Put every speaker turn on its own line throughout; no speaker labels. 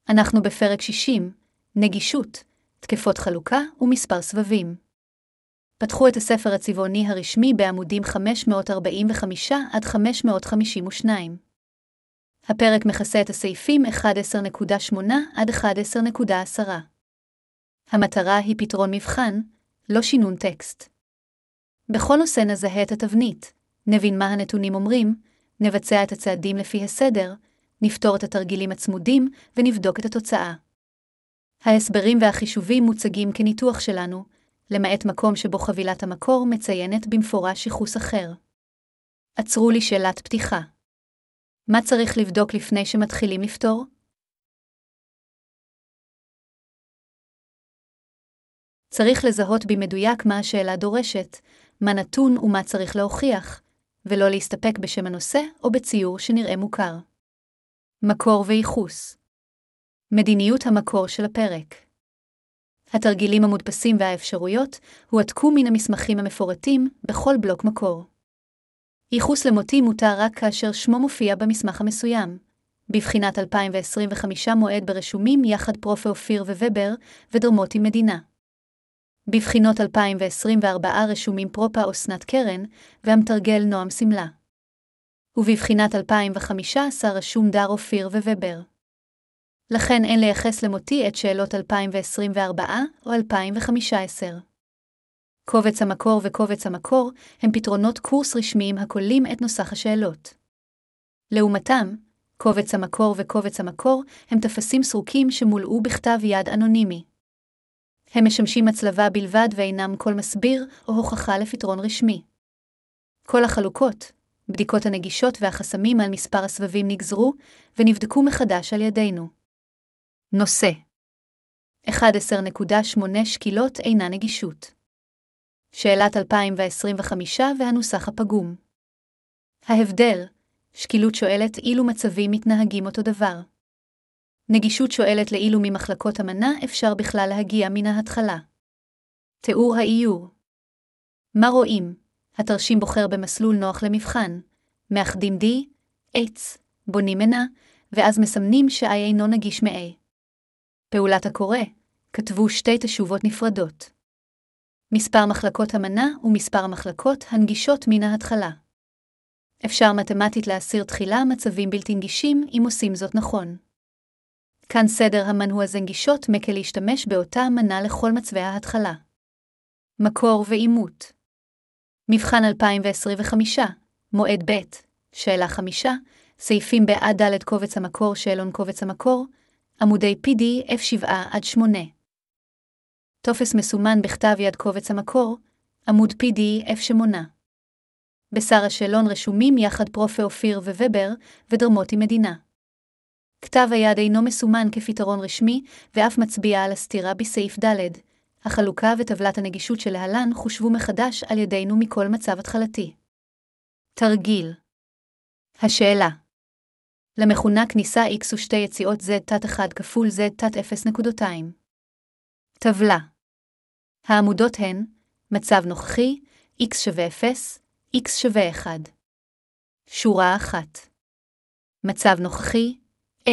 אנחנו בפרק 60, נגישות, תקפות חלוקה ומספר סבבים. פתחו את הספר הצבעוני הרשמי בעמודים 545 עד 552. הפרק מכסה את הסעיפים 11.8 עד 11.10. המטרה היא פתרון מבחן, לא שינון טקסט. בכל נושא נזהה את התבנית, נבין מה הנתונים אומרים, נבצע את הצעדים לפי הסדר, נפתור את התרגילים הצמודים ונבדוק את התוצאה. ההסברים והחישובים מוצגים כניתוח שלנו, למעט מקום שבו חבילת המקור מציינת במפורש ייחוס אחר. עצרו לי שאלת פתיחה. מה צריך לבדוק לפני שמתחילים לפתור? צריך לזהות במדויק מה השאלה דורשת, מה נתון ומה צריך להוכיח, ולא להסתפק בשם הנושא או בציור שנראה מוכר. מקור וייחוס. מדיניות המקור של הפרק. התרגילים המודפסים והאפשרויות הועתקו מן המסמכים המפורטים בכל בלוק מקור. ייחוס למוטי מותר רק כאשר שמו מופיע במסמך המסוים. בבחינת 2025 מועד ברשומים יחד פרופ' אופיר וובר ודרמוטי מדינה. בבחינות 2024 רשומים פרופה אסנת קרן והמתרגל נועם סמלה. ובבחינת 2015 רשום דר אופיר ווובר. לכן אין לייחס למוטי את שאלות 2024 או 2015. קובץ המקור וקובץ המקור הם פתרונות קורס רשמיים הכוללים את נוסח השאלות. לעומתם, קובץ המקור וקובץ המקור הם תפסים סרוקים שמולאו בכתב יד אנונימי. הם משמשים הצלבה בלבד ואינם כל מסביר או הוכחה לפתרון רשמי. כל החלוקות, בדיקות הנגישות והחסמים על מספר הסבבים נגזרו ונבדקו מחדש על ידינו. נושא 11.8 שקילות אינה נגישות. שאלת 2025 והנוסח הפגום. ההבדל, שקילות שואלת אילו מצבים מתנהגים אותו דבר. נגישות שואלת לאילו ממחלקות המנה אפשר בכלל להגיע מן ההתחלה. תיאור האיור. מה רואים? התרשים בוחר במסלול נוח למבחן. מאחדים D, X, בונים מנה, ואז מסמנים ש-I אינו נגיש מ-A. פעולת הקורא, כתבו שתי תשובות נפרדות. מספר מחלקות המנה ומספר המחלקות הנגישות מן ההתחלה. אפשר מתמטית להסיר תחילה מצבים בלתי נגישים אם עושים זאת נכון. כאן סדר המנוע זנגישות מקל להשתמש באותה מנה לכל מצבי ההתחלה. מקור ואימות. מבחן 2025, מועד ב', שאלה 5, סעיפים בעד ד' קובץ המקור שאלון קובץ המקור, עמודי PDF 7-8. טופס מסומן בכתב יד קובץ המקור, עמוד PDF 8. בשר השאלון רשומים יחד פרופ' אופיר ווובר ודרמוטי מדינה. כתב היד אינו מסומן כפתרון רשמי ואף מצביע על הסתירה בסעיף ד'. החלוקה וטבלת הנגישות שלהלן חושבו מחדש על ידינו מכל מצב התחלתי. תרגיל. השאלה. למכונה כניסה X ושתי יציאות Z-1 כפול Z-0 נקודותיים. טבלה. העמודות הן מצב נוכחי, X שווה 0, X שווה 1. שורה 1. מצב נוכחי, A.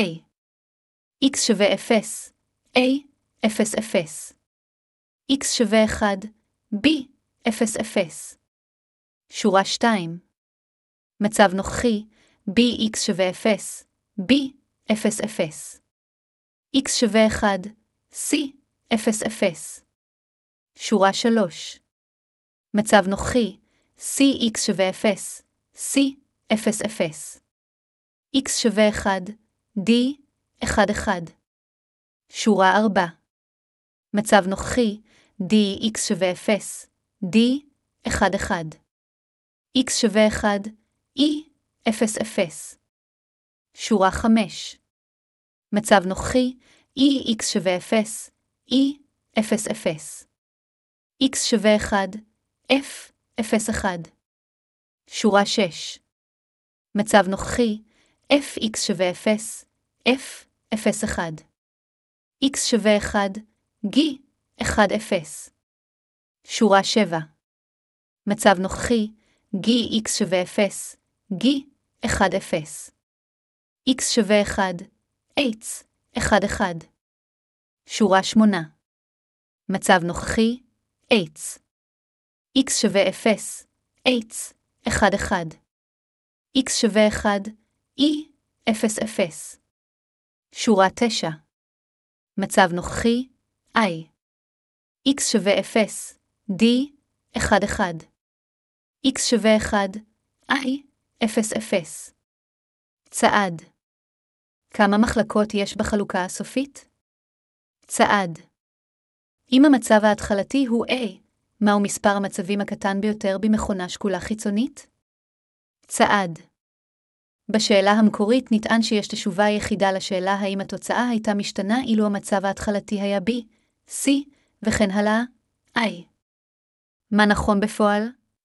X שווה 0, A, 0, 0. X שווה 1, B, 0, 0. שורה 2. מצב נוכחי, BX שווה 0, B, 0, 0. X שווה 1, C, 0, 0. שורה 3. מצב נוכחי, CX שווה 0, C, 0, 0. X שווה 1, D, 1, 1. שורה 4. מצב נוכחי, DX שווה 0, D, 1, 1. X שווה 1, E, 0, 0. שורה 5. מצב נוכחי, EX שווה 0, E, 0, 0. X שווה 1, F, 0, 1. שורה 6. מצב נוכחי, FX שווה 0, F, 0, 1. X שווה 1, G, 1, 0. שורה 7. מצב נוכחי, GX שווה 0, G, 1, 0. X שווה 1, H, 1-1. שורה 8. מצב נוכחי, x. x שווה 0, x, 1-1. x שווה 1, e, 0-0. שורה 9. מצב נוכחי, i. x שווה 0, d, 1-1. x שווה 1, i, 0-0. צעד. כמה מחלקות יש בחלוקה הסופית? צעד. אם המצב ההתחלתי הוא A, מהו מספר המצבים הקטן ביותר במכונה שקולה חיצונית? צעד. בשאלה המקורית נטען שיש תשובה יחידה לשאלה האם התוצאה הייתה משתנה אילו המצב ההתחלתי היה B, C, וכן הלאה, I. מה נכון בפועל?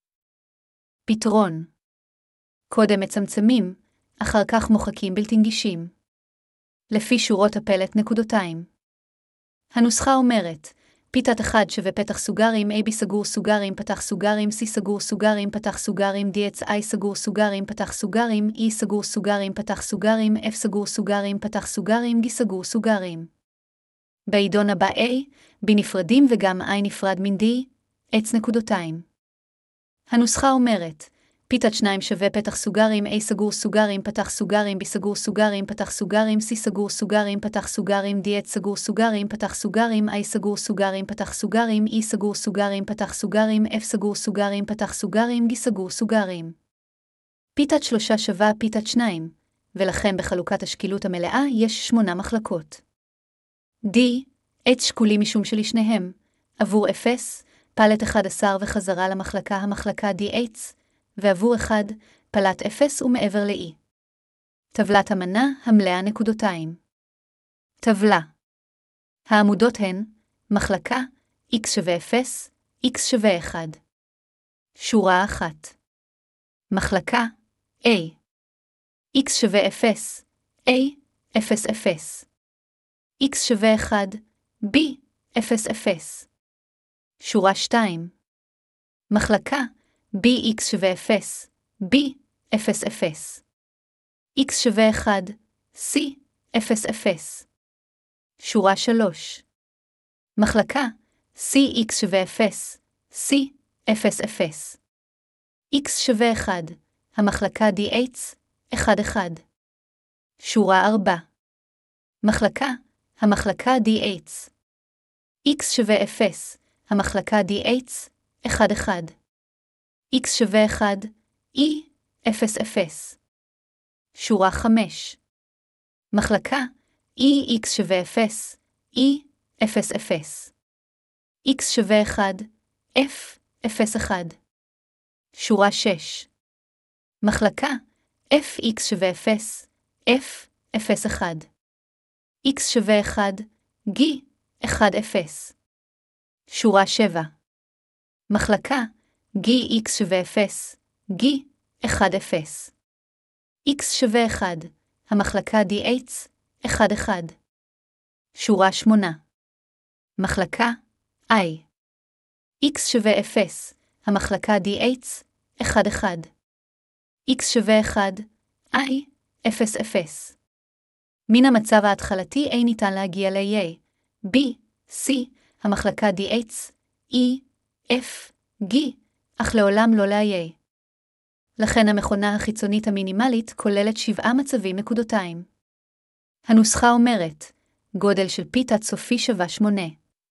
פתרון. קודם מצמצמים, אחר כך מוחקים בלתי נגישים. לפי שורות הפלט נקודותיים. הנוסחה אומרת, פיתת 1 שווה פתח סוגרים A B סגור סוגרים פתח סוגרים C סגור סוגרים פתח סוגרים DXI סגור סוגרים פתח סוגרים E סגור סוגרים פתח סוגרים F סגור סוגרים פתח סוגרים G סגור סוגרים. בעידון הבא A, B נפרדים וגם I נפרד מן D, X נקודותיים. הנוסחה אומרת, פיתת 2 שווה פתח סוגרים A סגור סוגרים פתח סוגרים B סגור סוגרים פתח סוגרים C סגור סוגרים פתח סוגרים DX סגור סוגרים פתח סוגרים I סגור סוגרים פתח סוגרים E סגור סוגרים פתח סוגרים F סגור סוגרים פתח סוגרים G סגור סוגרים. פיתת 3 שווה פיתת 2, ולכן בחלוקת השקילות המלאה יש 8 מחלקות. D, H שקולים משום שלשניהם, עבור 0, פלט 11 וחזרה המחלקה DH, ועבור 1, פלט 0 ומעבר ל-E. טבלת המנה המלאה נקודותיים. טבלה. העמודות הן, מחלקה, x שווה 0, x שווה 1. שורה 1. מחלקה, A. x שווה 0, A, 0-0. x שווה 1, B, 0-0. שורה 2. מחלקה, bx שווה 0, b, 0-0. x שווה 1, c, 0-0. שורה 3. מחלקה, cx שווה 0, c, 0-0. x שווה 1, המחלקה dx, 1-1. שורה 4. מחלקה, המחלקה dx. x שווה 0, המחלקה dx, 1-1. x שווה 1, e, 0-0. שורה 5. מחלקה, e x שווה 0, e, 0-0. x שווה 1, f, 0-1. שורה 6. מחלקה, fx שווה 0, f, 0-1. x שווה 1, g, 1-0. שורה 7. מחלקה, gx שווה 0, g, 1-0. x שווה 1, המחלקה dx, 1-1. שורה 8. מחלקה, I. x שווה 0, המחלקה dx, 1-1. x שווה 1, I, 0-0. מן המצב ההתחלתי A ניתן להגיע ל-A, B, C, המחלקה dx, E, F, G, אך לעולם לא ל-A. לכן המכונה החיצונית המינימלית כוללת 7 מצבים נקודותיים. הנוסחה אומרת, גודל של פי תת סופי שווה 8.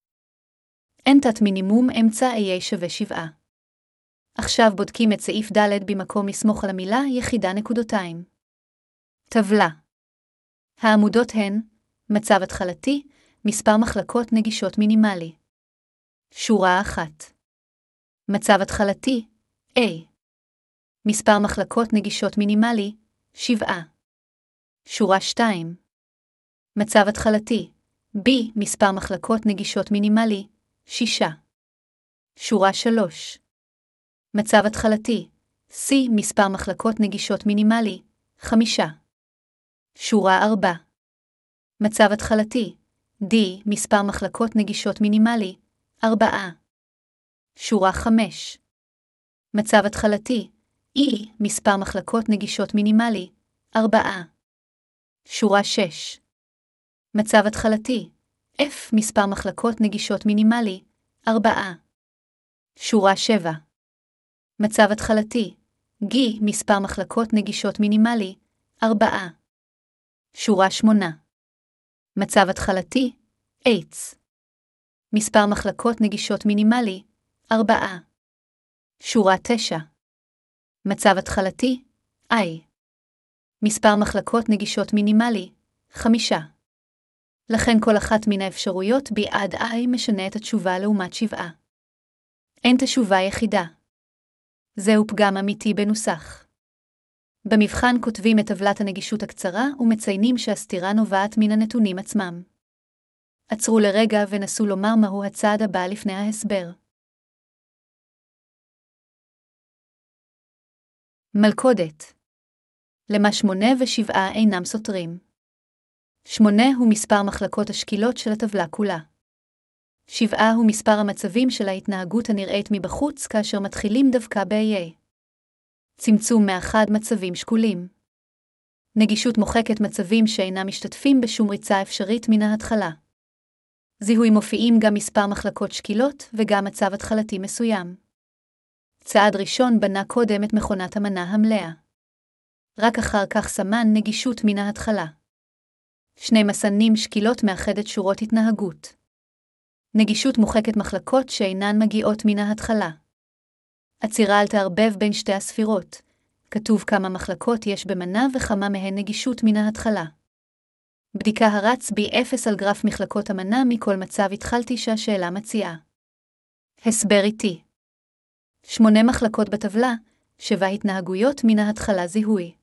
n תת מינימום אמצע A שווה 7. עכשיו בודקים את סעיף ד' במקום לסמוך על המילה יחידה נקודותיים. טבלה. העמודות הן, מצב התחלתי, מספר מחלקות נגישות מינימלי. שורה 1. מצב התחלתי, A. מספר מחלקות נגישות מינימלי, 7. שורה 2. מצב התחלתי, B. מספר מחלקות נגישות מינימלי, 6. שורה 3. מצב התחלתי, C. מספר מחלקות נגישות מינימלי, 5. שורה 4. מצב התחלתי, D. מספר מחלקות נגישות מינימלי, 4. שורה 5. מצב התחלתי, E. מספר מחלקות נגישות מינימלי, 4. שורה 6. מצב התחלתי F מספר מחלקות נגישות מינימלי 4. שורה 7. מצב התחלתי G מספר מחלקות נגישות מינימלי 4. שורה 8. מצב התחלתי H מספר מחלקות נגישות מינימלי 4. שורה 9. מצב התחלתי I מספר מחלקות נגישות מינימלי 5. לכן כל אחת מן האפשרויות B עד I משנה את התשובה לעומת 7. אין תשובה יחידה. זהו פגם אמיתי בנוסח. במבחן כותבים את טבלת הנגישות הקצרה ומציינים שהסתירה נובעת מן הנתונים עצמם. עצרו לרגע ונסו לומר מהו הצעד הבא לפני ההסבר. מלכודת. למה 8 ו7 אינם סותרים. 8 הוא מספר מחלקות השקילות של הטבלה כולה. 7 הוא מספר המצבים של ההתנהגות הנראית מבחוץ כאשר מתחילים דווקא ב-A. צמצום מאחד מצבים שקולים. נגישות מוחקת מצבים שאינם משתתפים בשום ריצה אפשרית מן ההתחלה. זיהוי מופיעים גם מספר מחלקות שקילות וגם מצב התחלתי מסוים. צעד ראשון בנה קודם את מכונת המנה המלאה. רק אחר כך סמן נגישות מן ההתחלה. שני מסנים שקילות מאחדת שורות התנהגות. נגישות מוחקת מחלקות שאינן מגיעות מן ההתחלה. עצירה אל תערבב בין שתי הספירות. כתוב כמה מחלקות יש במנה וכמה מהן נגישות מן ההתחלה. בדיקה הרץ B0 על גרף מחלקות המנה מכל מצב התחלתי שהשאלה מציעה. הסבר איתי. 8 מחלקות בטבלה, 7 התנהגויות מן ההתחלה זיהוי.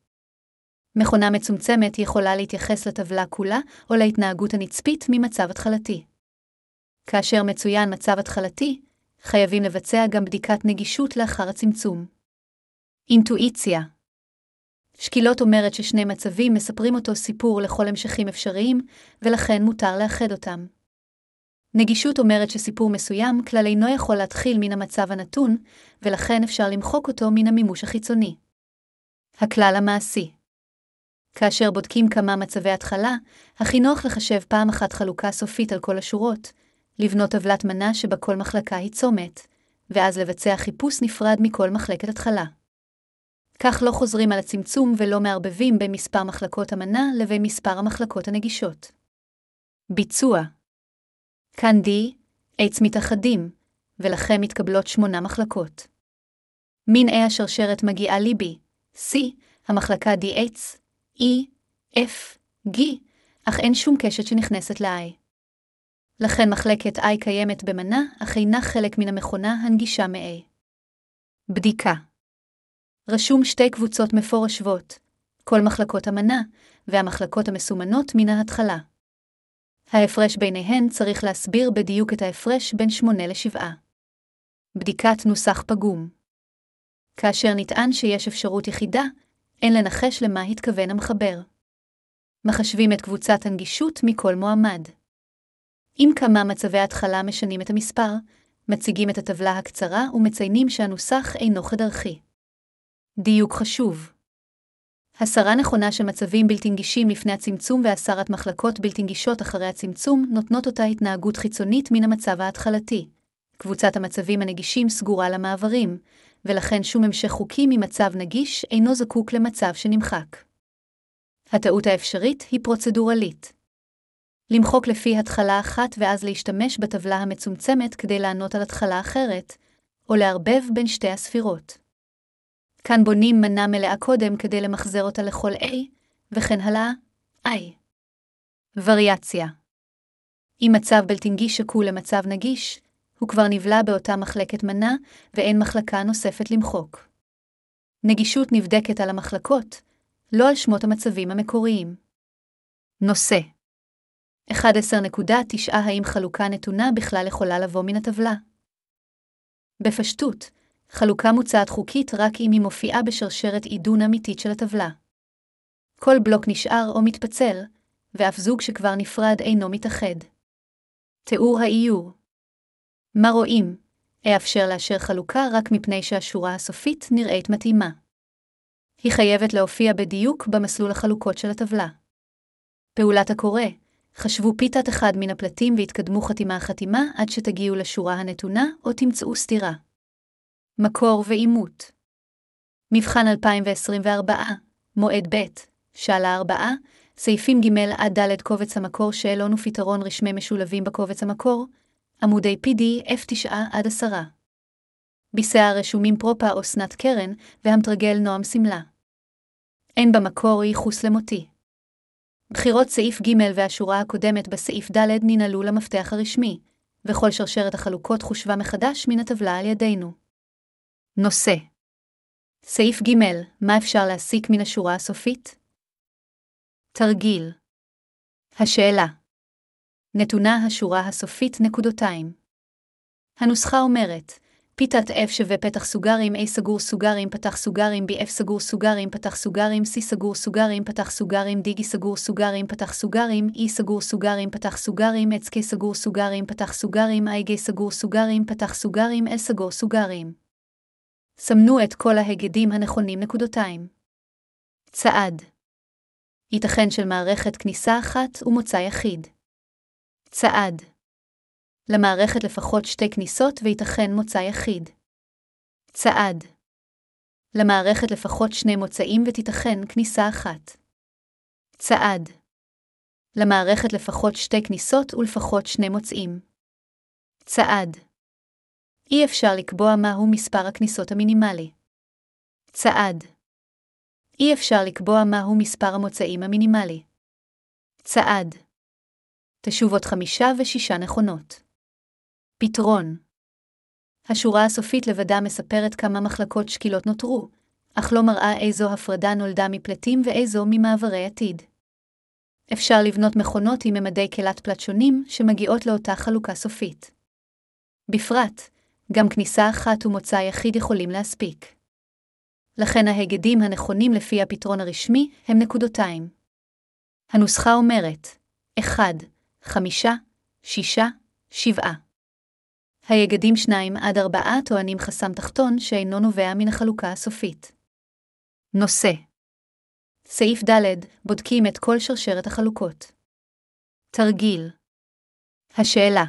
מכונה מצומצמת יכולה להתייחס לטבלה כולה או להתנהגות הנצפית ממצב התחלתי. כאשר מצוין מצב התחלתי, חייבים לבצע גם בדיקת נגישות לאחר הצמצום. אינטואיציה. שקילות אומרת ששני מצבים מספרים אותו סיפור לכל המשכים אפשריים, ולכן מותר לאחד אותם. נגישות אומרת שסיפור מסוים כלל אינו יכול להתחיל מן המצב הנתון, ולכן אפשר למחוק אותו מן המימוש החיצוני. הכלל המעשי. כאשר בודקים כמה מצבי התחלה, הכי נוח לחשב פעם אחת חלוקה סופית על כל השורות, לבנות טבלת מנה שבה כל מחלקה היא צומת, ואז לבצע חיפוש נפרד מכל מחלקת התחלה. כך לא חוזרים על הצמצום ולא מערבבים בין מספר מחלקות המנה לבין מספר המחלקות הנגישות. ביצוע. כאן D, H מתאחדים, ולכן מתקבלות 8 מחלקות. מן A השרשרת מגיעה ל-B, C, המחלקה DH, E, F, G, אך אין שום קשת שנכנסת ל-I. לכן מחלקת I קיימת במנה, אך אינה חלק מן המכונה הנגישה מ-A. בדיקה. רשום שתי קבוצות מפורשות, כל מחלקות המנה, והמחלקות המסומנות מן ההתחלה. ההפרש ביניהן צריך להסביר בדיוק את ההפרש בין 8 ל-7. בדיקת נוסח פגום. כאשר נטען שיש אפשרות יחידה, אין לנחש למה התכוון המחבר. מחשבים את קבוצת הנגישות מכל מועמד. אם כמה מצבי התחלה משנים את המספר, מציגים את הטבלה הקצרה ומציינים שהנוסח אינו חד-ערכי. דיוק חשוב. הסרה נכונה של מצבים בלתי נגישים לפני הצמצום והסרת מחלקות בלתי נגישות אחרי הצמצום נותנות אותה התנהגות חיצונית מן המצב ההתחלתי. קבוצת המצבים הנגישים סגורה למעברים, ולכן שום המשך חוקי ממצב נגיש אינו זקוק למצב שנמחק. הטעות האפשרית היא פרוצדורלית. למחוק לפי התחלה אחת ואז להשתמש בטבלה המצומצמת כדי לענות על התחלה אחרת, או לערבב בין שתי הספירות. כאן בונים מנה מלאה קודם כדי למחזר אותה לכל A, וכן הלאה, I. וריאציה. אם מצב בלתי נגיש שקול למצב נגיש, הוא כבר נבלע באותה מחלקת מנה, ואין מחלקה נוספת למחוק. נגישות נבדקת על המחלקות, לא על שמות המצבים המקוריים. נושא 11.9 האם חלוקה נתונה בכלל יכולה לבוא מן הטבלה? בפשטות, חלוקה מוצעת חוקית רק אם היא מופיעה בשרשרת עידון אמיתית של הטבלה. כל בלוק נשאר או מתפצל, ואף זוג שכבר נפרד אינו מתאחד. תיאור האיור. מה רואים? אאפשר לאשר חלוקה רק מפני שהשורה הסופית נראית מתאימה. היא חייבת להופיע בדיוק במסלול החלוקות של הטבלה. פעולת הקורא, חשבו פיתת אחד מן הפלטים והתקדמו חתימה עד שתגיעו לשורה הנתונה או תמצאו סתירה. מקור ואימות. מבחן 2024, מועד ב', שאלה 4, סעיפים ג' עד ד' קובץ המקור שאלון ופתרון רשמי משולבים בקובץ המקור, עמודי PDF 9-10. ביסע רשומים פרופה אסנת קרן והמתרגל נועם סמלה. אין במקור ייחוס למותי. בחירות סעיף ג' והשורה הקודמת בסעיף ד' ננעלו למפתח הרשמי, וכל שרשרת החלוקות חושבה מחדש מן הטבלה על ידינו. נושא. סעיף ג' מה אפשר להסיק מן השורה הסופית? תרגיל. השאלה. נתונה השורה הסופית נקודותיים. הנוסחה אומרת, פיתת F שווה פתח סוגרים A סגור סוגרים פתח סוגרים BF סגור סוגרים פתח סוגרים C סגור סוגרים פתח סוגרים D סגור סוגרים פתח סוגרים E סגור סוגרים פתח סוגרים K סגור סוגרים פתח סוגרים I סגור סוגרים פתח סוגרים L סגור סוגרים. סמנו את כל ההגדים הנכונים נקודותיים. צעד. ייתכן של מערכת כניסה אחת ומוצא יחיד. צעד. למערכת לפחות 2 כניסות וייתכן מוצא יחיד. צעד. למערכת לפחות 2 מוצאים ותיתכן כניסה אחת. צעד. למערכת לפחות 2 כניסות ולפחות 2 מוצאים. צעד. אי אפשר לקבוע מהו מספר הכניסות המינימלי. צעד. אי אפשר לקבוע מהו מספר המוצאים המינימלי. צעד. תשובות 5 ו6 נכונות. פתרון. השורה הסופית לבדה מספרת כמה מחלקות שקילות נותרו, אך לא מראה איזו הפרדה נולדה מפלטים ואיזו ממעברי עתיד. אפשר לבנות מכונות עם ממדי קלת פלט שונים שמגיעות לאותה חלוקה סופית. בפרט, גם כניסה אחת ומוצא יחיד יכולים להספיק. לכן ההגדים הנכונים לפי הפתרון הרשמי הם נקודותיים. הנוסחה אומרת 1, 5, 6, 7. ההגדים 2-4 טוענים חסם תחתון שאינו נובע מן החלוקה הסופית. נושא. סעיף ד' בודקים את כל שרשרת החלוקות. תרגיל. השאלה.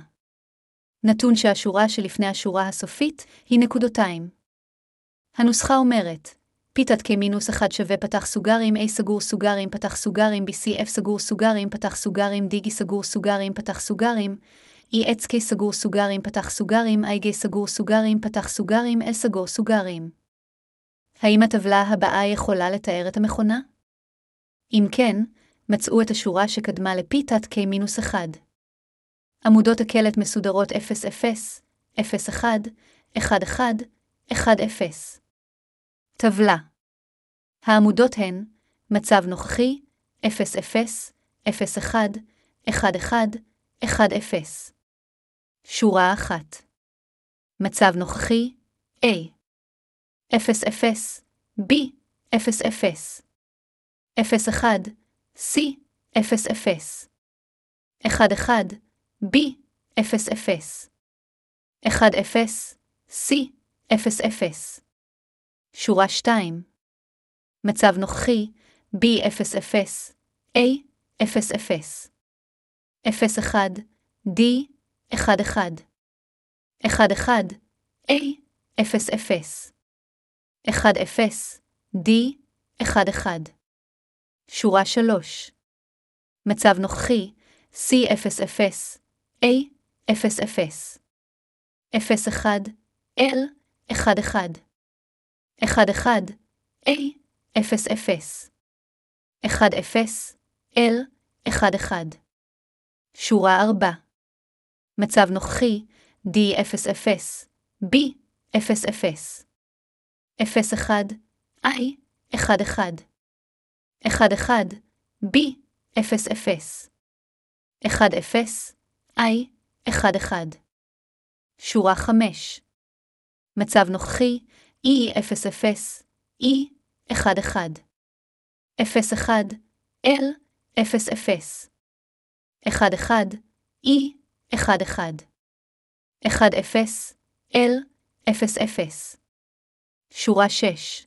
נתון שהשורה שלפני השורה הסופית היא נקודותיים. הנוסחה אומרת, פיתת K-1 שווה פתח סוגרים A סגור סוגרים פתח סוגרים BCF סגור סוגרים פתח סוגרים D סגור סוגרים פתח סוגרים EHK סגור סוגרים פתח סוגרים IG סגור סוגרים פתח סוגרים L סגור סוגרים. האם הטבלה הבאה יכולה לתאר את המכונה? אם כן, מצאו את השורה שקדמה לפיתת K-1. עמודות הקלט מסודרות 0, 0, 0, 1, 1, 1, 1, 0. טבלה. העמודות הן מצב נוכחי 0, 0, 0, 1, 1, 1, 1, 0. שורה 1. מצב נוכחי A 0, 0, B 0, 0. 0, 1, C 0, 0. 1, 1, B 0, 0. 1, 0, C 0, 0. שורה 2. מצב נוכחי B 0, 0, A 0, 0. 0, 1, D 1, 1. 1, 1, A 0, 0. 1, 0, D 1, 1. שורה 3. מצב נוכחי C 0, 0, A 0, 0. 0, 1, L 1, 1. 1, 1, A 0, 0. 1, 0, L 1, 1. שורה 4. מצב נוכחי D 0, 0, B 0, 0. 0, 1, I 1, 1. 1, 1, B 0, 0. 1, 0, I 1, 1. שורה 5. מצב נוכחי E 0, 0, E 1, 1. 0, 1, L 0, 0. 1, 1, E 1, 1. 1, 0, L 0, 0. שורה 6.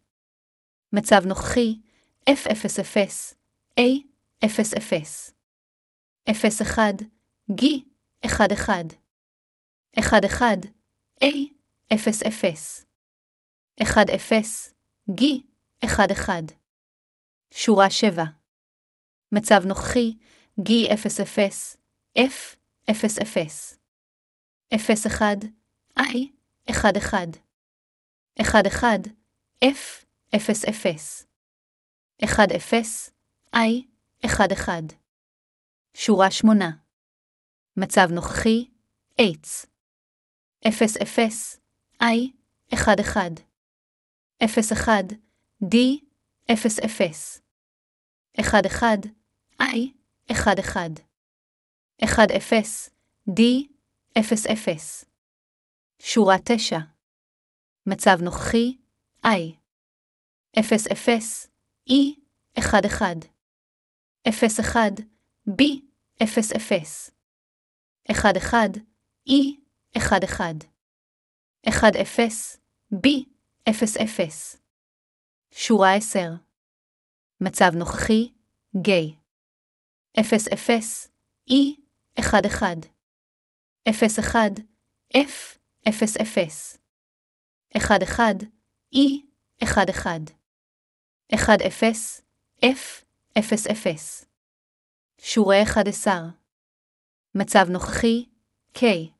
מצב נוכחי F 0, 0, A 0, 0. 0-1, G, 1-1. 1-1, A, 0-0. 1-0, G, 1-1. שורה 7. מצב נוכחי, G 0-0, F 0-0. 0-1, I 1-1. 1-1, F 0-0. 1-0, I 1-1. שורה 8. מצב נוכחי, H 0-0, I 1-1. 0-1, D 0-0. 1-1, I 1-1. 1-0, D 0-0. שורה 9. מצב נוכחי, I 0-0, E 1-1. 0-1, B 0-0. 1-1, E 1-1. 1-0, B 0-0. שורה 10. מצב נוכחי, G 0-0, E 1-1. 0-1, F 0-0. 1-1, E 1-1. 1-0, F 0-0. שורה 11. מצב נוכחי, K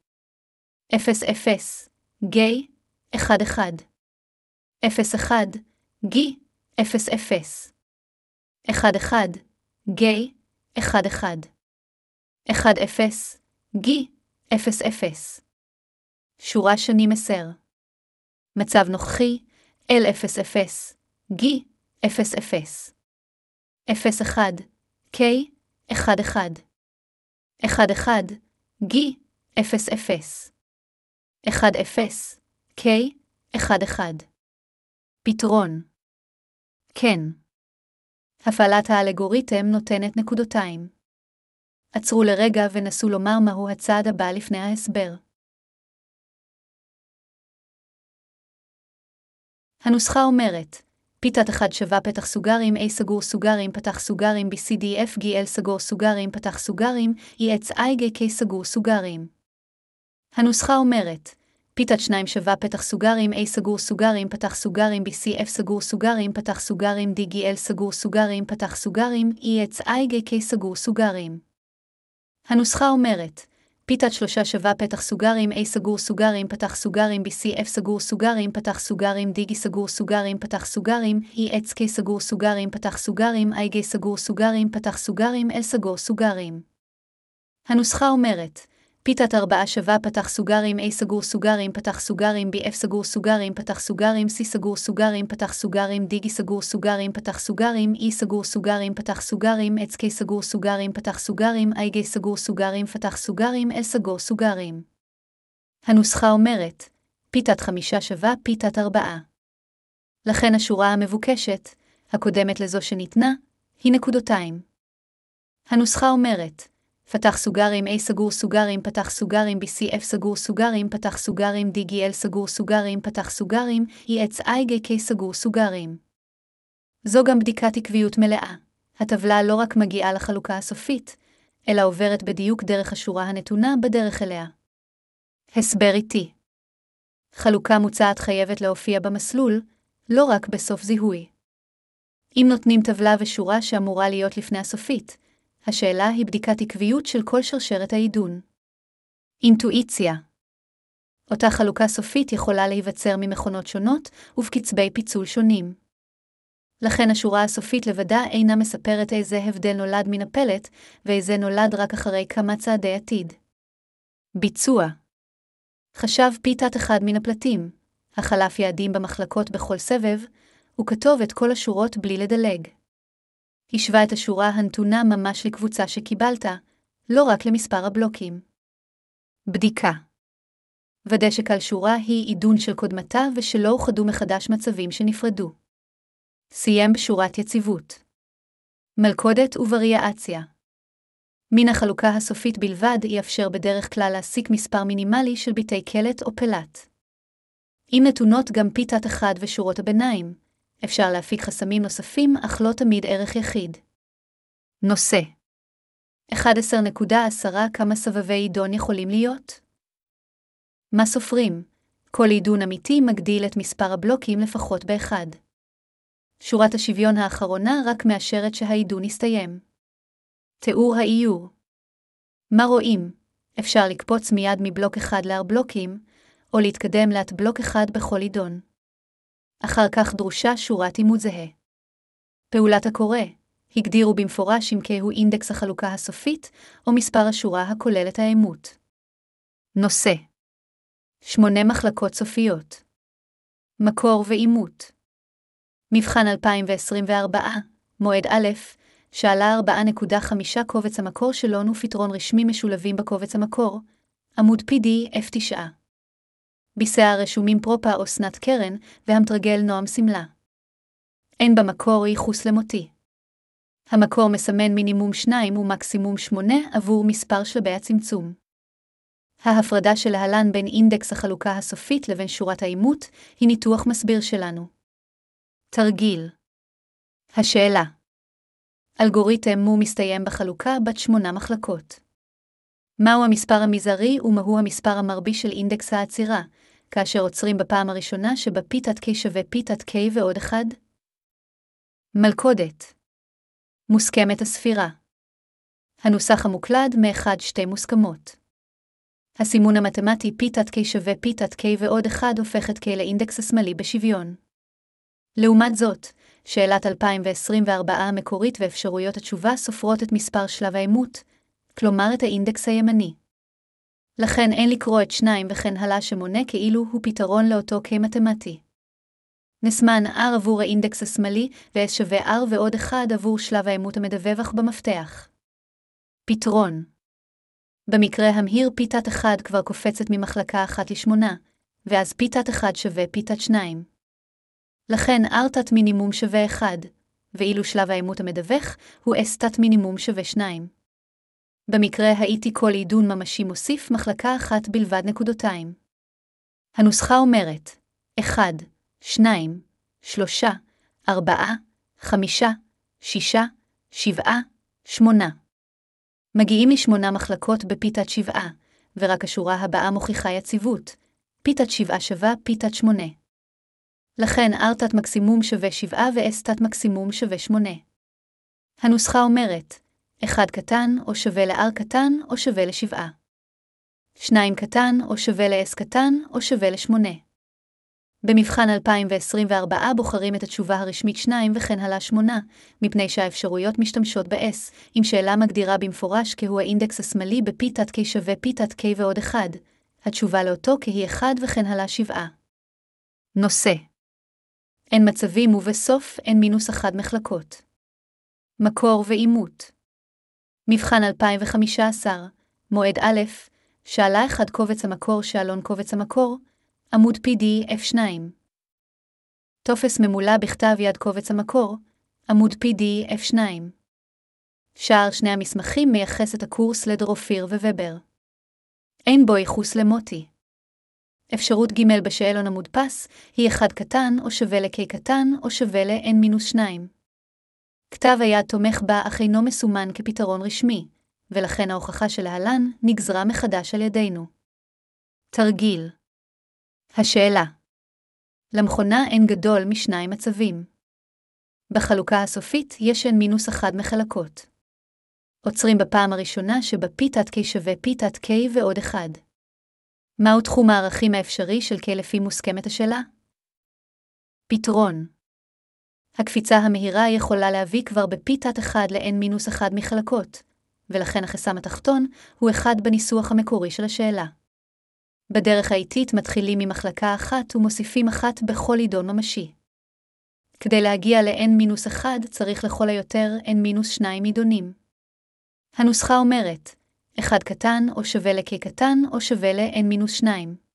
0-0, G 1-1. 0-1, G 0-0. 1-1, G 1-1. 1-0, G 0-0. שורה שני 10. מצב נוכחי, L 0-0, G 0-0. 0-1, K 1-1. 1-1, G 0-0. 1-0, K 1-1. פתרון. כן. הפעלת האלגוריתם נותנת נקודותיים. עצרו לרגע ונסו לומר מהו הצעד הבא לפני ההסבר. הנוסחה אומרת, פיתת 1 שווה פתח סוגרים A סגור סוגרים פתח סוגרים BCDF GL סגור סוגרים פתח סוגרים EXIGK סגור סוגרים. הנוסחה אומרת, פיתת 2 שווה פתח סוגרים A סגור סוגרים פתח סוגרים BCF סגור סוגרים פתח סוגרים DGL סגור סוגרים פתח סוגרים EXIGK סגור סוגרים. הנוסחה אומרת, פיתת 3 שווה פתח סוגרים A סגור סוגרים פתח סוגרים BCF סגור סוגרים פתח סוגרים DG סגור סוגרים פתח סוגרים EXK סגור סוגרים פתח סוגרים IG סגור סוגרים פתח סוגרים L סגור סוגרים. הנוסחה אומרת, פיתת 4 שווה פתח סוגרים A סגור סוגרים פתח סוגרים BF סגור סוגרים פתח סוגרים C סגור סוגרים פתח סוגרים DG סגור סוגרים פתח סוגרים E סגור סוגרים פתח סוגרים XK סגור סוגרים פתח סוגרים IG סגור סוגרים פתח סוגרים L סגור סוגרים. הנוסחה אומרת, פיתת 5 שווה פיתת 4. לכן השורה המבוקשת, הקודמת לזו שניתנה, היא נקודותיים. הנוסחה אומרת, פתח סוגרים A סגור סוגרים פתח סוגרים BCF סגור סוגרים פתח סוגרים DGL סגור סוגרים פתח סוגרים EXIGK סגור סוגרים. זו גם בדיקת עקביות מלאה. הטבלה לא רק מגיעה לחלוקה הסופית, אלא עוברת בדיוק דרך השורה הנתונה בדרך אליה. הסבר איתי. חלוקה מוצעת חייבת להופיע במסלול, לא רק בסוף זיהוי. אם נותנים טבלה ושורה שאמורה להיות לפני הסופית, השאלה היא בדיקת עקביות של כל שרשרת העידון. אינטואיציה. אותה חלוקה סופית יכולה להיווצר ממכונות שונות ובקצבי פיצול שונים. לכן השורה הסופית לבדה אינה מספרת איזה הבדל נולד מן הפלט, ואיזה נולד רק אחרי כמה צעדי עתיד. ביצוע. חשב פיתת אחד מן הפלטים, החלף יעדים במחלקות בכל סבב, וכתוב את כל השורות בלי לדלג. השווה את השורה הנתונה ממש לקבוצה שקיבלת, לא רק למספר הבלוקים. בדיקה. ודא שכל שורה היא עידון של קודמתה ושלא הוחדו מחדש מצבים שנפרדו. סיים בשורת יציבות. מלכודת ווריאציה. מן החלוקה הסופית בלבד יאפשר בדרך כלל להסיק מספר מינימלי של ביטי קלט או פלט. אם נתונות גם פיתת אחד ושורות הביניים, אפשר להפיק חסמים נוספים, אך לא תמיד ערך יחיד. נושא. 11.10 כמה סבבי עידון יכולים להיות? מה סופרים? כל עידון אמיתי מגדיל את מספר הבלוקים לפחות באחד. שורת השוויון האחרונה רק מאשרת שהעידון הסתיים. תיאור האיור. מה רואים? אפשר לקפוץ מיד מבלוק אחד ל4 בלוקים, או להתקדם לאט בלוק אחד בכל עידון. אחר כך דרושה שורת אימות זהה. פעולת הקורא. הגדירו במפורש אם כהו אינדקס החלוקה הסופית, או מספר השורה הכולל את האימות. נושא. 8 מחלקות סופיות. מקור ואימות. מבחן 2024, מועד א', שאלה 4.5 קובץ המקור שלון ופתרון רשמי משולבים בקובץ המקור, עמוד PDF 9. ביצע רשומים פרופה אסנת קרן והמתרגל נועם סמלה. אין במקור ייחוס למותי. המקור מסמן מינימום 2 ומקסימום 8 עבור מספר שלבי הצמצום. ההפרדה שלהלן בין אינדקס החלוקה הסופית לבין שורת האימות היא ניתוח מסביר שלנו. תרגיל. השאלה. אלגוריתם מו מסתיים בחלוקה בת 8 מחלקות. מהו המספר המזערי ומהו המספר המרבי של אינדקס העצירה, כאשר עוצרים בפעם הראשונה שבה P⁻K שווה P⁻K ועוד 1? מלכודת. מוסכמת הספירה. הנוסח המוקלד מ1-2 מוסכמות. הסימון המתמטי P⁻K שווה P⁻K ועוד 1 הופכת K לאינדקס השמאלי בשוויון. לעומת זאת, שאלת 2024 המקורית ואפשרויות התשובה סופרות את מספר שלב האימות, כלומר את האינדקס הימני. לכן אין לקרוא את 2 וכן הלאה שמונה כאילו הוא פתרון לאותו K מתמטי. נסמן R עבור האינדקס השמאלי ו-S שווה R ועוד 1 עבור שלב האימות המדווח במפתח. פתרון. במקרה המהיר P⁻1 כבר קופצת ממחלקה 1 ל8, ואז P⁻1 שווה P⁻2. לכן R⁻ מינימום שווה 1, ואילו שלב האימות המדווח הוא S⁻ מינימום שווה 2. במקרה הייתי כל עידון ממשי מוסיף מחלקה 1 בלבד נקודותיים. הנוסחה אומרת 1, 2, 3, 4, 5, 6, 7, 8. מגיעים ל8 מחלקות ב-P⁻7, ורק השורה הבאה מוכיחה יציבות. P⁻7 שווה P⁻8. לכן R⁻ מקסימום שווה 7 ו-S⁻ מקסימום שווה 8. הנוסחה אומרת 1 קטן או שווה ל-R קטן או שווה ל7. 2 קטן או שווה ל-S קטן או שווה ל8. במבחן 2024 בוחרים את התשובה הרשמית 2 וכן הלאה 8, מפני שהאפשרויות משתמשות ב-S, עם שאלה מגדירה במפורש כהו האינדקס השמאלי ב-P⁻K שווה P⁻K ועוד 1, התשובה לאותו כהי 1 וכן הלאה 7. נושא. אין מצבים ובסוף אין -1 מחלקות. מקור ואימות. מבחן 2015, מועד א', שאלה 1 קובץ המקור שאלון קובץ המקור, עמוד PDF 2. טופס ממולא בכתב יד קובץ המקור, עמוד PDF 2. שער שני המסמכים מייחס את הקורס לדרופיר ווובר. אין בו ייחוס למוטי. אפשרות ג' בשאלון המודפס היא 1 קטן או שווה ל-K קטן או שווה ל-N-2. כתב היד תומך בה אך אינו מסומן כפתרון רשמי, ולכן ההוכחה שלהלן נגזרה מחדש על ידינו. תרגיל. השאלה. למכונה אין גדול מ2 מצבים. בחלוקה הסופית יש N-1 מחלקות. עוצרים בפעם הראשונה שבה P⁻K שווה P⁻K ועוד 1. מהו תחום הערכים האפשרי של K לפי מוסכמת השאלה? פתרון. הקפיצה המהירה יכולה להביא כבר ב-P⁻1 ל-N-1 מחלקות, ולכן החסם התחתון הוא 1 בניסוח המקורי של השאלה. בדרך האיטית מתחילים ממחלקה 1 ומוסיפים 1 בכל עידון ממשי. כדי להגיע ל-N-1 צריך לכל היותר N-2 עידונים. הנוסחה אומרת 1 קטן או שווה ל-K קטן או שווה ל-N-2.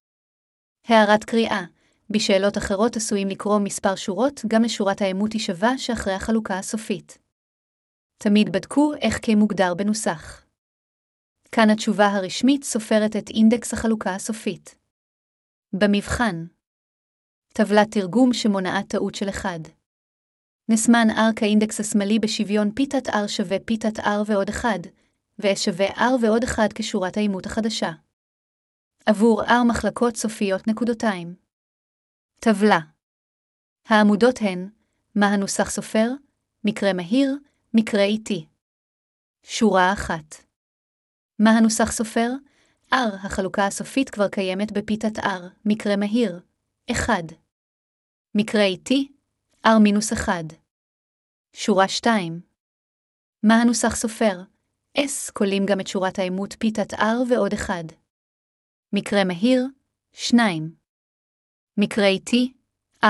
הערת קריאה. בשאלות אחרות עשויים לקרוא מספר שורות גם לשורת האימות היא שווה שאחרי החלוקה הסופית. תמיד בדקו איך K מוגדר בנוסח. כאן התשובה הרשמית סופרת את אינדקס החלוקה הסופית. במבחן. טבלת תרגום שמונעת טעות של 1. נסמן R כאינדקס השמאלי בשוויון P⁻R שווה P⁻R ועוד 1, ו-S שווה R ועוד 1 כשורת האימות החדשה. עבור R מחלקות סופיות נקודותיים. טבלה. העמודות הן מה הנוסח סופר, מקרה מהיר, מקרה איטי. שורה 1. מה הנוסח סופר? R, החלוקה הסופית כבר קיימת בפיתת R, מקרה מהיר, 1. מקרה איטי, R-1. שורה 2. מה הנוסח סופר? S, כוללים גם את שורת האימות פיתת R ועוד 1. מקרה מהיר, 2. מקרה איטי, R.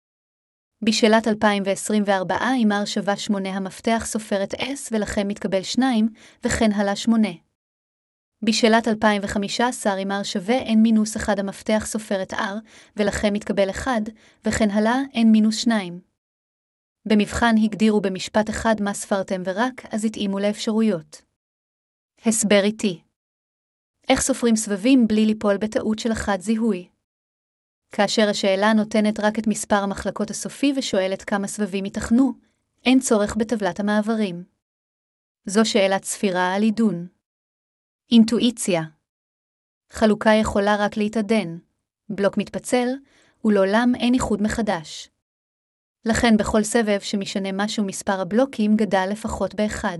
בשאלת 2024 אם R שווה 8 המפתח סופר את S ולכן מתקבל 2, וכן הלאה 8. בשאלת 2015 אם R שווה N-1 המפתח סופר את R ולכן מתקבל 1, וכן הלאה N-2. במבחן הגדירו במשפט אחד מה ספרתם ורק אז התאימו לאפשרויות. הסבר איתי. איך סופרים סבבים בלי ליפול בטעות של אחת זיהוי? כאשר השאלה נותנת רק את מספר המחלקות הסופי ושואלת כמה סבבים ייתכנו, אין צורך בטבלת המעברים. זו שאלת ספירה על עידון. אינטואיציה. חלוקה יכולה רק להתעדן. בלוק מתפצל, ולעולם אין איחוד מחדש. לכן בכל סבב שמשנה משהו מספר הבלוקים גדל לפחות באחד.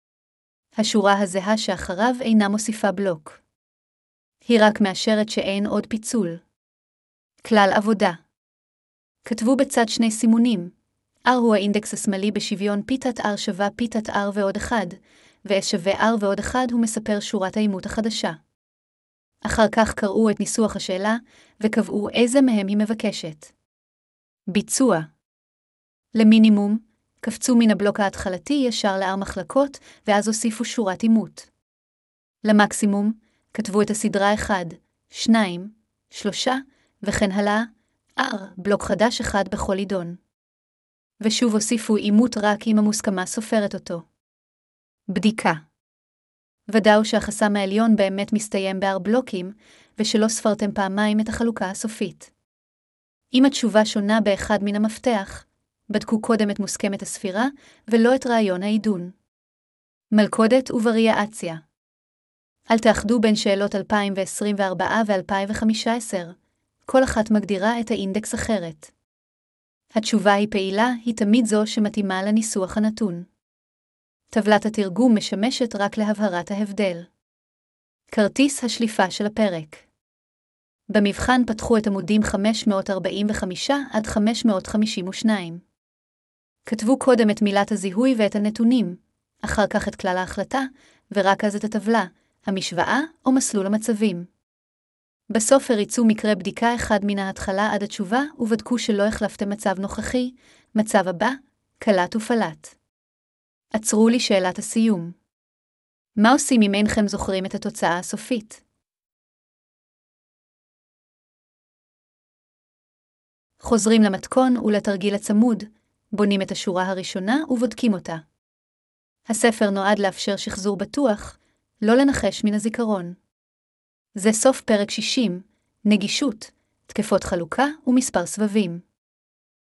השורה הזהה שאחריו אינה מוסיפה בלוק. היא רק מאשרת שאין עוד פיצול. כלל עבודה. כתבו בצד שני סימונים. R הוא האינדקס השמאלי בשוויון פיתת R שווה פיתת R ועוד 1, ו-S שווה R ועוד 1 הוא מספר שורת האימות החדשה. אחר כך קראו את ניסוח השאלה, וקבעו איזה מהם היא מבקשת. ביצוע. למינימום, קפצו מן הבלוק ההתחלתי ישר ל-R מחלקות, ואז הוסיפו שורת אימות. למקסימום, כתבו את הסדרה 1, 2, 3, וכן הלאה, R, בלוק חדש 1 בכל עידון. ושוב הוסיפו אימות רק אם המוסכמה סופרת אותו. בדיקה. ודאו שהחסם העליון באמת מסתיים ב-R בלוקים, ושלא ספרתם פעמיים את החלוקה הסופית. אם התשובה שונה באחד מן המפתח, בדקו קודם את מוסכמת הספירה, ולא את רעיון העידון. מלכודת ווריאציה. אל תאחדו בין שאלות 2024 ו-2015, כל אחת מגדירה את האינדקס אחרת. התשובה היא פעילה, היא תמיד זו שמתאימה לניסוח הנתון. טבלת התרגום משמשת רק להבהרת ההבדל. כרטיס השליפה של הפרק. במבחן פתחו את עמודים 545 עד 552. כתבו קודם את מילת הזיהוי ואת הנתונים, אחר כך את כלל ההחלטה, ורק אז את הטבלה, המשוואה או מסלול המצבים. בסוף הריצו מקרה בדיקה אחד מן ההתחלה עד התשובה, ובדקו שלא החלפתם מצב נוכחי, מצב הבא, קלט ופלט. עצרו לי שאלת הסיום. מה עושים אם אינכם זוכרים את התוצאה הסופית? חוזרים למתכון ולתרגיל הצמוד, בונים את השורה הראשונה ובודקים אותה. הספר נועד לאפשר שחזור בטוח, לא לנחש מן הזיכרון. זה סוף פרק 60, נגישות, תקפות חלוקה ומספר סבבים.